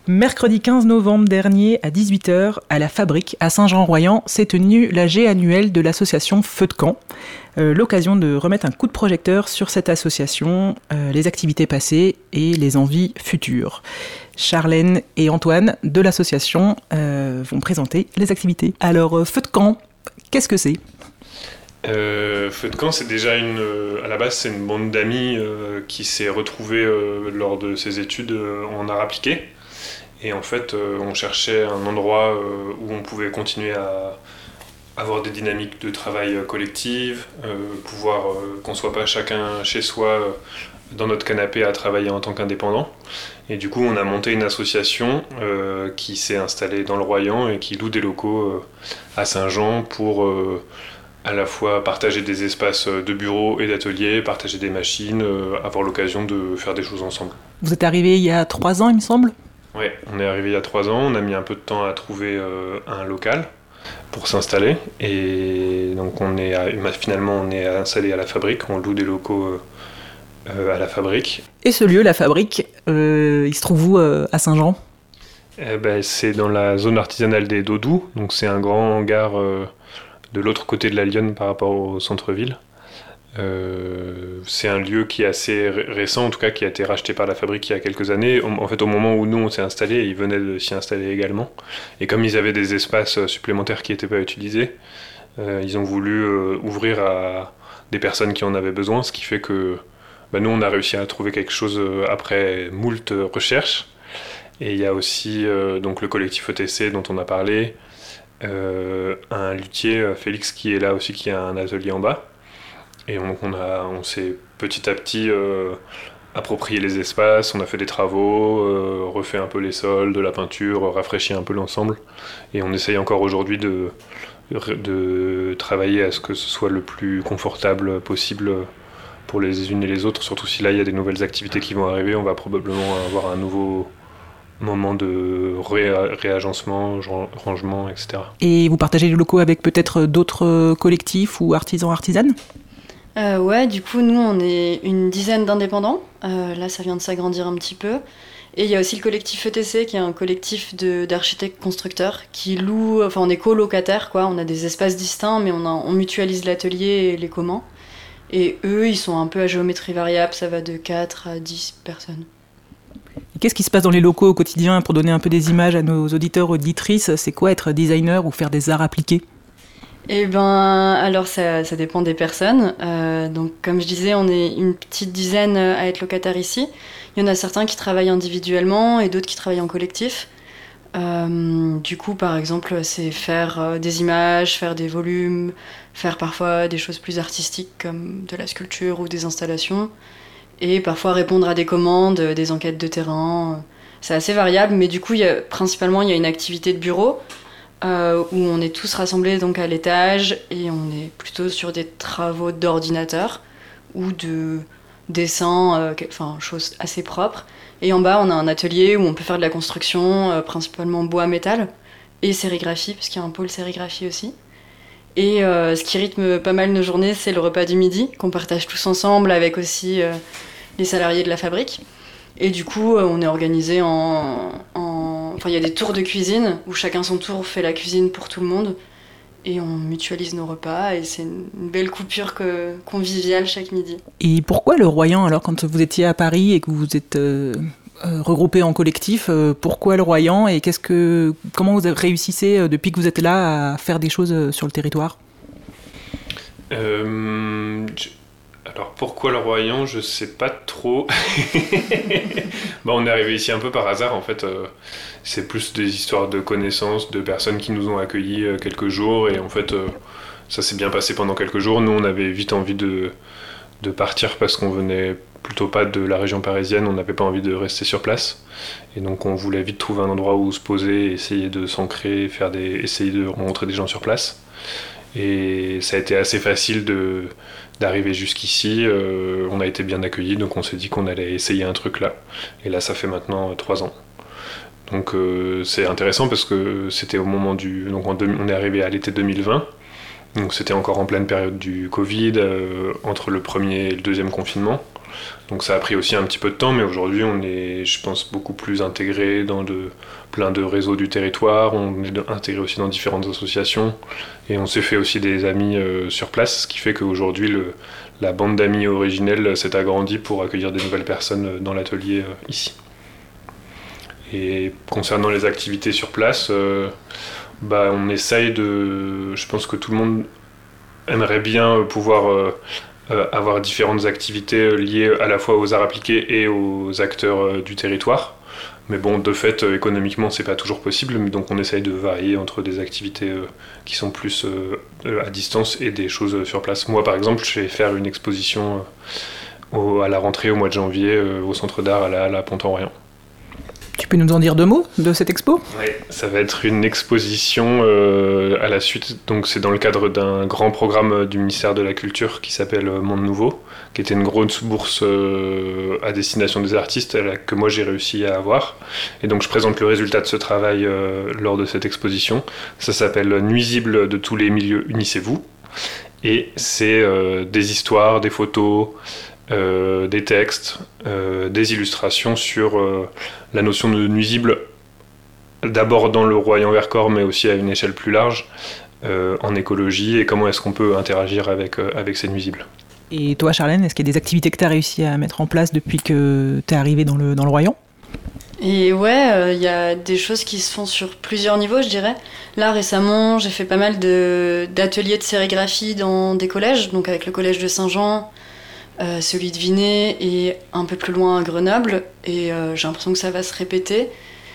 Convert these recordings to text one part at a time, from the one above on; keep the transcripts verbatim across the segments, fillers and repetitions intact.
Mercredi quinze novembre dernier, à dix-huit heures, à la Fabrique, à Saint-Jean-Royan, s'est tenue l'A G annuelle de l'association Feu de Camp. Euh, l'occasion de remettre un coup de projecteur sur cette association, euh, les activités passées et les envies futures. Charlène et Antoine de l'association euh, vont présenter les activités. Alors, euh, Feu de Camp, qu'est-ce que c'est ? Euh, Feu de Camp, c'est déjà une, euh, à la base, c'est une bande d'amis euh, qui s'est retrouvée euh, lors de ses études euh, en art appliqué. Et en fait, euh, on cherchait un endroit euh, où on pouvait continuer à avoir des dynamiques de travail euh, collectives, euh, pouvoir euh, qu'on soit pas chacun chez soi euh, dans notre canapé à travailler en tant qu'indépendant. Et du coup, on a monté une association euh, qui s'est installée dans le Royan et qui loue des locaux euh, à Saint-Jean pour euh, à la fois partager des espaces de bureaux et d'ateliers, partager des machines, euh, avoir l'occasion de faire des choses ensemble. Vous êtes arrivé il y a trois ans, il me semble ? Oui, on est arrivé il y a trois ans, on a mis un peu de temps à trouver euh, un local pour s'installer. Et donc on est à, finalement on est installé à la Fabrique, on loue des locaux euh, à la Fabrique. Et ce lieu, la Fabrique, euh, il se trouve où euh, à Saint-Jean ? eh ben, C'est dans la zone artisanale des Dodous, donc c'est un grand hangar euh, de l'autre côté de la Lyonne par rapport au centre-ville. Euh, c'est un lieu qui est assez récent, en tout cas qui a été racheté par la Fabrique il y a quelques années. En fait, au moment où nous on s'est installés, ils venaient de s'y installer également. Et comme ils avaient des espaces supplémentaires qui n'étaient pas utilisés, euh, ils ont voulu euh, ouvrir à des personnes qui en avaient besoin, ce qui fait que bah, nous on a réussi à trouver quelque chose après moult recherches. Et il y a aussi euh, donc le collectif E T C dont on a parlé, euh, un luthier, Félix, qui est là aussi, qui a un atelier en bas. Et donc on, a, on s'est petit à petit euh, approprié les espaces, on a fait des travaux, euh, refait un peu les sols, de la peinture, rafraîchi un peu l'ensemble. Et on essaye encore aujourd'hui de, de travailler à ce que ce soit le plus confortable possible pour les unes et les autres. Surtout si là il y a des nouvelles activités qui vont arriver, on va probablement avoir un nouveau moment de ré- réagencement, rangement, et cetera. Et vous partagez les locaux avec peut-être d'autres collectifs ou artisans, artisanes ? Euh, ouais, du coup, nous, on est une dizaine d'indépendants. Euh, là, ça vient de s'agrandir un petit peu. Et il y a aussi le collectif E T C, qui est un collectif de, d'architectes constructeurs, qui loue... Enfin, on est colocataires, quoi. On a des espaces distincts, mais on, a, on mutualise l'atelier et les communs. Et eux, ils sont un peu à géométrie variable. Ça va de quatre à dix personnes. Et qu'est-ce qui se passe dans les locaux au quotidien ? Pour donner un peu des images à nos auditeurs, auditrices, c'est quoi être designer ou faire des arts appliqués ? Eh ben, alors ça, ça dépend des personnes. Euh, donc, comme je disais, on est une petite dizaine à être locataires ici. Il y en a certains qui travaillent individuellement et d'autres qui travaillent en collectif. Euh, du coup, par exemple, c'est faire euh, des images, faire des volumes, faire parfois des choses plus artistiques comme de la sculpture ou des installations. Et parfois répondre à des commandes, des enquêtes de terrain. C'est assez variable, mais du coup, il y a, principalement, il y a une activité de bureau. Euh, où on est tous rassemblés donc à l'étage et on est plutôt sur des travaux d'ordinateur ou de dessin, euh, enfin choses assez propres. Et en bas on a un atelier où on peut faire de la construction, euh, principalement bois-métal et sérigraphie, parce qu'il y a un pôle sérigraphie aussi. Et euh, ce qui rythme pas mal nos journées, c'est le repas du midi qu'on partage tous ensemble avec aussi euh, les salariés de la Fabrique. Et du coup, on est organisé en, en... Enfin, il y a des tours de cuisine où chacun son tour fait la cuisine pour tout le monde. Et on mutualise nos repas et c'est une belle coupure que, conviviale chaque midi. Et pourquoi le Royan, alors, quand vous étiez à Paris et que vous êtes euh, euh, regroupés en collectif, euh, pourquoi le Royan et qu'est-ce que, comment vous réussissez, euh, depuis que vous êtes là, à faire des choses euh, sur le territoire ? euh, je... Alors pourquoi le Royan, je sais pas trop. Bon, on est arrivé ici un peu par hasard en fait. Euh, c'est plus des histoires de connaissances, de personnes qui nous ont accueillis euh, quelques jours et en fait euh, ça s'est bien passé pendant quelques jours. Nous on avait vite envie de, de partir parce qu'on venait plutôt pas de la région parisienne, on n'avait pas envie de rester sur place et donc on voulait vite trouver un endroit où se poser, essayer de s'ancrer, faire des, essayer de rencontrer des gens sur place. Et ça a été assez facile de, d'arriver jusqu'ici. Euh, on a été bien accueillis, donc on s'est dit qu'on allait essayer un truc là. Et là, ça fait maintenant euh, trois ans. Donc euh, c'est intéressant parce que c'était au moment du... Donc on, on est arrivé à l'été deux mille vingt. Donc c'était encore en pleine période du Covid, euh, entre le premier et le deuxième confinement. Donc ça a pris aussi un petit peu de temps, mais aujourd'hui on est, je pense, beaucoup plus intégré dans de, plein de réseaux du territoire, on est intégré aussi dans différentes associations, et on s'est fait aussi des amis euh, sur place, ce qui fait qu'aujourd'hui le, la bande d'amis originelle s'est agrandie pour accueillir des nouvelles personnes dans l'atelier euh, ici. Et concernant les activités sur place, euh, bah, on essaye de... Je pense que tout le monde aimerait bien pouvoir... Euh, Euh, avoir différentes activités liées à la fois aux arts appliqués et aux acteurs euh, du territoire. Mais bon, de fait, euh, économiquement, c'est pas toujours possible, donc on essaye de varier entre des activités euh, qui sont plus euh, à distance et des choses sur place. Moi, par exemple, je vais faire une exposition euh, au, à la rentrée au mois de janvier euh, au Centre d'art à la, à la Pont-en-Orient. Tu peux nous en dire deux mots de cette expo ? Oui, ça va être une exposition euh, à la suite. Donc c'est dans le cadre d'un grand programme du ministère de la Culture qui s'appelle Monde Nouveau, qui était une grosse bourse euh, à destination des artistes que moi j'ai réussi à avoir. Et donc je présente le résultat de ce travail euh, lors de cette exposition. Ça s'appelle Nuisibles de tous les milieux, unissez-vous. Et c'est euh, des histoires, des photos, Euh, des textes, euh, des illustrations sur euh, la notion de nuisible, d'abord dans le Royan-Vercors, mais aussi à une échelle plus large, euh, en écologie, et comment est-ce qu'on peut interagir avec, euh, avec ces nuisibles. Et toi, Charlène, est-ce qu'il y a des activités que tu as réussi à mettre en place depuis que tu es arrivée dans le, dans le Royan ? Et ouais, il euh, y a des choses qui se font sur plusieurs niveaux, je dirais. Là, récemment, j'ai fait pas mal de, d'ateliers de sérigraphie dans des collèges, donc avec le collège de Saint-Jean, Euh, celui de Vinay et un peu plus loin à Grenoble, et euh, j'ai l'impression que ça va se répéter.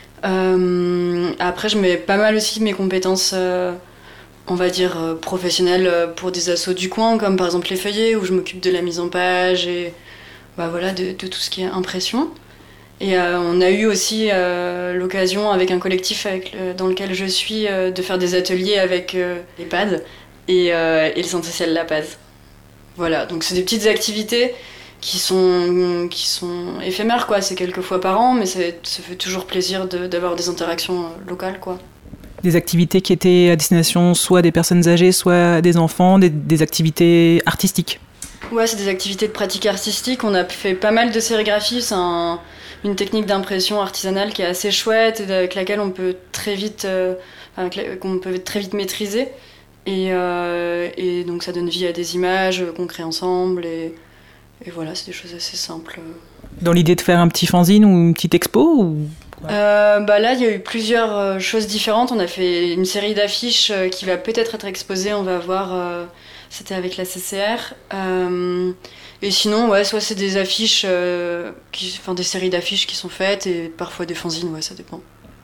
Euh, après, je mets pas mal aussi mes compétences, euh, on va dire, euh, professionnelles pour des assos du coin, comme par exemple les feuillets, où je m'occupe de la mise en page et bah, voilà, de, de tout ce qui est impression. Et euh, on a eu aussi euh, l'occasion, avec un collectif avec le, dans lequel je suis, euh, de faire des ateliers avec euh, l'EHPAD et, euh, et le centre social La Paz. Voilà, donc c'est des petites activités qui sont, qui sont éphémères, quoi. C'est quelques fois par an, mais ça, ça fait toujours plaisir de, d'avoir des interactions locales, quoi. Des activités qui étaient à destination soit des personnes âgées, soit des enfants, des, des activités artistiques. Ouais, c'est des activités de pratique artistique. On a fait pas mal de sérigraphie. C'est un, une technique d'impression artisanale qui est assez chouette et avec laquelle on peut très vite, euh, avec la, qu'on peut très vite maîtriser. Et, euh, et donc ça donne vie à des images qu'on crée ensemble. Et, et voilà, c'est des choses assez simples. Dans l'idée de faire un petit fanzine ou une petite expo ou... Euh, bah là, il y a eu plusieurs euh, choses différentes. On a fait une série d'affiches euh, qui va peut-être être exposée. On va voir. Euh, c'était avec la C C R. Euh, et sinon, ouais, soit c'est des affiches, euh, qui, enfin des séries d'affiches qui sont faites, et parfois des fanzines. Ouais, ça dépend.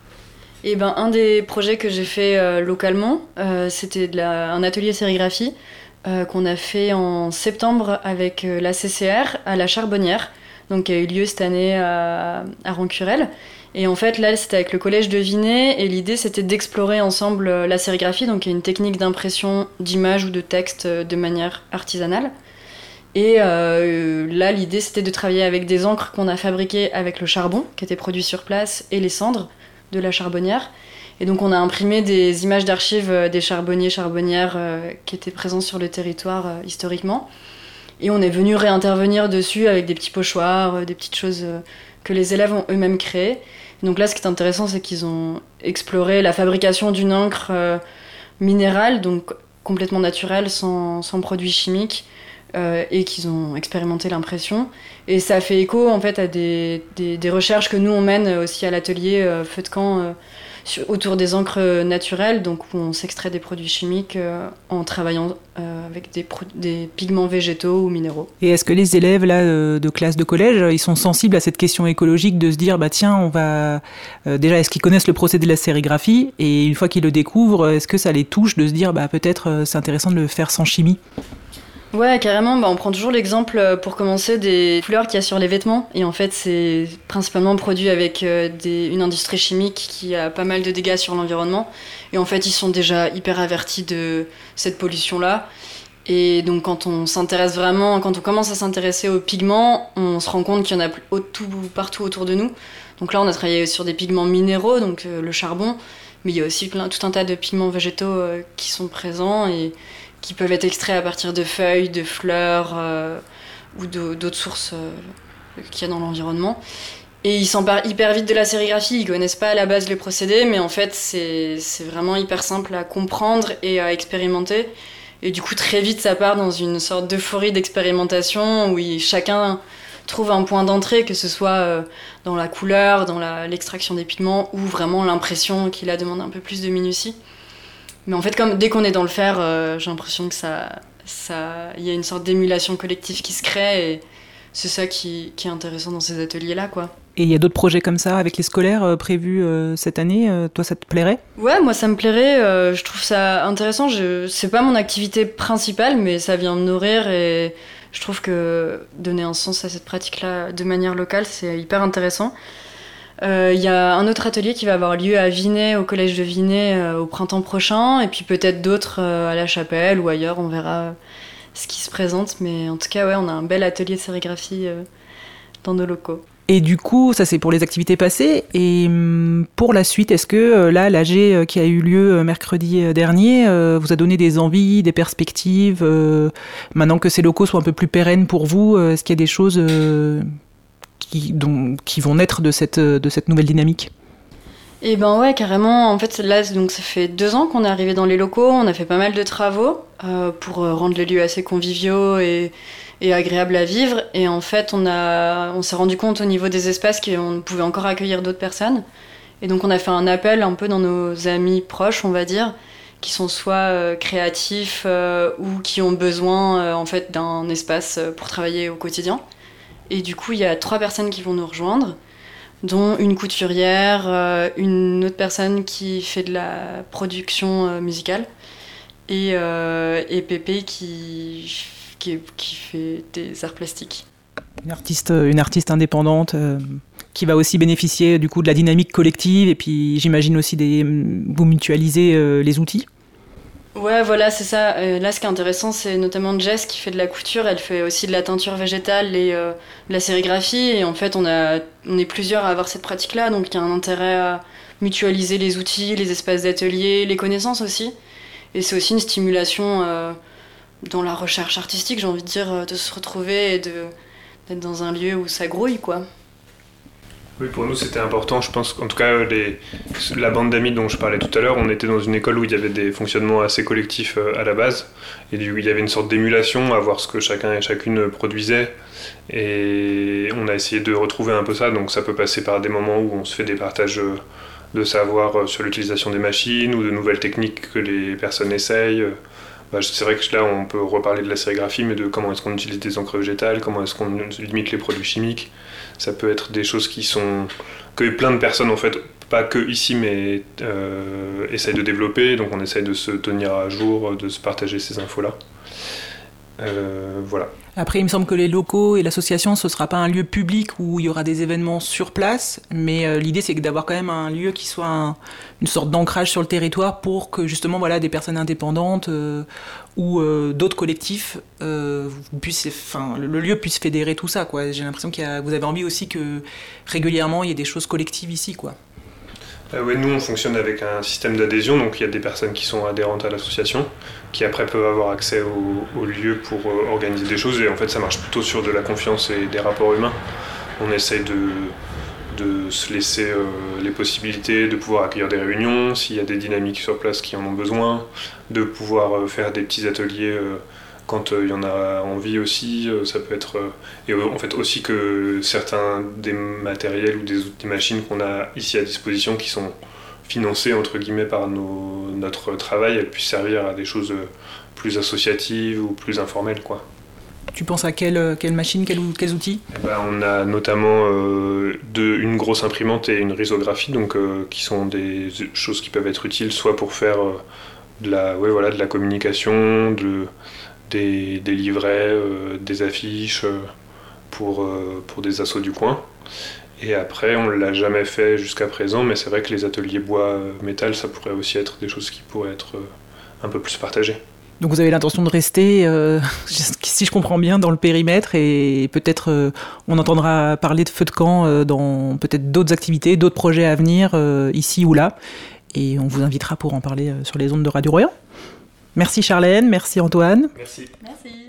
Et ben un des projets que j'ai fait euh, localement, euh, c'était de la, un atelier sérigraphie euh, qu'on a fait en septembre avec euh, la C C R à la Charbonnière, donc qui a eu lieu cette année à, à Roncurel. Et en fait, là, c'était avec le collège de Vinay, et l'idée, c'était d'explorer ensemble la sérigraphie, donc qui est une technique d'impression d'images ou de textes de manière artisanale. Et euh, là, l'idée, c'était de travailler avec des encres qu'on a fabriquées avec le charbon, qui était produit sur place, et les cendres de la charbonnière. Et donc, on a imprimé des images d'archives des charbonniers, charbonnières euh, qui étaient présents sur le territoire euh, historiquement. Et on est venu réintervenir dessus avec des petits pochoirs, euh, des petites choses euh, que les élèves ont eux-mêmes créées. Donc là, ce qui est intéressant, c'est qu'ils ont exploré la fabrication d'une encre euh, minérale, donc complètement naturelle, sans, sans produits chimiques, euh, et qu'ils ont expérimenté l'impression. Et ça fait écho, en fait, à des, des, des recherches que nous, on mène aussi à l'atelier euh, Feu de Camp, euh, sur, autour des encres naturelles, donc où on s'extrait des produits chimiques euh, en travaillant euh, avec des, pro- des pigments végétaux ou minéraux. Et est-ce que les élèves là, de classe de collège, ils sont sensibles à cette question écologique de se dire, bah tiens, on va... Euh, déjà, est-ce qu'ils connaissent le procédé de la sérigraphie ? Et une fois qu'ils le découvrent, est-ce que ça les touche de se dire, bah peut-être euh, c'est intéressant de le faire sans chimie ? Ouais, carrément. Bah, on prend toujours l'exemple, pour commencer, des couleurs qu'il y a sur les vêtements. Et en fait, c'est principalement produit avec euh, des, une industrie chimique qui a pas mal de dégâts sur l'environnement. Et en fait, ils sont déjà hyper avertis de cette pollution-là. Et donc, quand on s'intéresse vraiment, quand on commence à s'intéresser aux pigments, on se rend compte qu'il y en a au, tout, partout autour de nous. Donc là, on a travaillé sur des pigments minéraux, donc euh, le charbon. Mais il y a aussi plein, tout un tas de pigments végétaux euh, qui sont présents et qui peuvent être extraits à partir de feuilles, de fleurs, euh, ou d'autres sources euh, qu'il y a dans l'environnement. Et ils s'emparent hyper vite de la sérigraphie, ils connaissent pas à la base les procédés, mais en fait c'est, c'est vraiment hyper simple à comprendre et à expérimenter. Et du coup très vite ça part dans une sorte d'euphorie d'expérimentation où il, chacun trouve un point d'entrée, que ce soit euh, dans la couleur, dans la, l'extraction des pigments ou vraiment l'impression qui la demande un peu plus de minutie. Mais en fait comme dès qu'on est dans le faire, euh, j'ai l'impression que ça, ça, y a une sorte d'émulation collective qui se crée et c'est ça qui, qui est intéressant dans ces ateliers-là, quoi. Et il y a d'autres projets comme ça avec les scolaires euh, prévus euh, cette année. Euh, toi, ça te plairait ? Ouais, moi, ça me plairait. Euh, je trouve ça intéressant. Je... C'est pas mon activité principale, mais ça vient me nourrir. Et je trouve que donner un sens à cette pratique-là de manière locale, c'est hyper intéressant. Il euh, y a un autre atelier qui va avoir lieu à Vinay, au collège de Vinay, euh, au printemps prochain. Et puis peut-être d'autres euh, à La Chapelle ou ailleurs. On verra ce qui se présente. Mais en tout cas, ouais, on a un bel atelier de sérigraphie euh, dans nos locaux. Et du coup, ça c'est pour les activités passées. Et pour la suite, est-ce que là, l'A G qui a eu lieu mercredi dernier euh, vous a donné des envies, des perspectives euh, maintenant que ces locaux sont un peu plus pérennes pour vous, est-ce qu'il y a des choses euh, qui, dont, qui vont naître de cette, de cette nouvelle dynamique ? Eh ben ouais, carrément. En fait, là, donc, ça fait deux ans qu'on est arrivé dans les locaux. On a fait pas mal de travaux euh, pour rendre les lieux assez conviviaux et, et agréables à vivre. Et en fait, on, a, on s'est rendu compte au niveau des espaces qu'on pouvait encore accueillir d'autres personnes. Et donc, on a fait un appel un peu dans nos amis proches, on va dire, qui sont soit euh, créatifs euh, ou qui ont besoin euh, en fait, d'un espace pour travailler au quotidien. Et du coup, il y a trois personnes qui vont nous rejoindre, dont une couturière, euh, une autre personne qui fait de la production euh, musicale et, euh, et Pépé qui, qui, qui fait des arts plastiques. Une artiste, une artiste indépendante euh, qui va aussi bénéficier du coup de la dynamique collective et puis j'imagine aussi des, vous mutualisez euh, les outils. Ouais, voilà, c'est ça. Euh, là, ce qui est intéressant, c'est notamment Jess qui fait de la couture. Elle fait aussi de la teinture végétale et euh, de la sérigraphie. Et en fait, on, a, on est plusieurs à avoir cette pratique-là. Donc, il y a un intérêt à mutualiser les outils, les espaces d'atelier, les connaissances aussi. Et c'est aussi une stimulation euh, dans la recherche artistique, j'ai envie de dire, de se retrouver et de, d'être dans un lieu où ça grouille, quoi. Oui, pour nous c'était important, je pense qu'en tout cas les, la bande d'amis dont je parlais tout à l'heure, on était dans une école où il y avait des fonctionnements assez collectifs à la base et il y avait une sorte d'émulation à voir ce que chacun et chacune produisait et on a essayé de retrouver un peu ça, donc ça peut passer par des moments où on se fait des partages de savoir sur l'utilisation des machines ou de nouvelles techniques que les personnes essayent. Bah, c'est vrai que là on peut reparler de la sérigraphie, mais de comment est-ce qu'on utilise des encres végétales, comment est-ce qu'on limite les produits chimiques. Ça peut être des choses qui sont que plein de personnes en fait, pas que ici, mais euh, essayent de développer. Donc on essaye de se tenir à jour, de se partager ces infos-là. Euh, voilà. Après, il me semble que les locaux et l'association, ce ne sera pas un lieu public où il y aura des événements sur place, mais euh, l'idée, c'est d'avoir quand même un lieu qui soit un, une sorte d'ancrage sur le territoire pour que justement voilà, des personnes indépendantes euh, ou euh, d'autres collectifs, euh, puissent, enfin, le, le lieu puisse fédérer tout ça, quoi. J'ai l'impression que vous avez envie aussi que régulièrement, il y ait des choses collectives ici, quoi. Euh, ouais, nous, on fonctionne avec un système d'adhésion, donc il y a des personnes qui sont adhérentes à l'association, qui après peuvent avoir accès au, au lieu pour euh, organiser des choses, et en fait ça marche plutôt sur de la confiance et des rapports humains. On essaye de, de se laisser euh, les possibilités de pouvoir accueillir des réunions, s'il y a des dynamiques sur place qui en ont besoin, de pouvoir euh, faire des petits ateliers euh, quand il euh, y en a envie aussi. Euh, ça peut être, euh, et euh, en fait aussi que certains des matériels ou des, des machines qu'on a ici à disposition qui sont financées entre guillemets par nos, notre travail, elles puissent servir à des choses plus associatives ou plus informelles, quoi. Tu penses à quelle, quelle machine, quel, quels outils ? Eh ben, on a notamment euh, de, une grosse imprimante et une risographie, donc, euh, qui sont des choses qui peuvent être utiles soit pour faire euh, de, la, ouais, voilà, de la communication, de, des, des livrets, euh, des affiches euh, pour, euh, pour des assos du coin. Et après, on ne l'a jamais fait jusqu'à présent, mais c'est vrai que les ateliers bois-métal, ça pourrait aussi être des choses qui pourraient être un peu plus partagées. Donc vous avez l'intention de rester, euh, si je comprends bien, dans le périmètre et peut-être euh, on entendra parler de feu de camp euh, dans peut-être d'autres activités, d'autres projets à venir, euh, ici ou là. Et on vous invitera pour en parler euh, sur les ondes de Radio Royan. Merci Charlène, merci Antoine. Merci. Merci.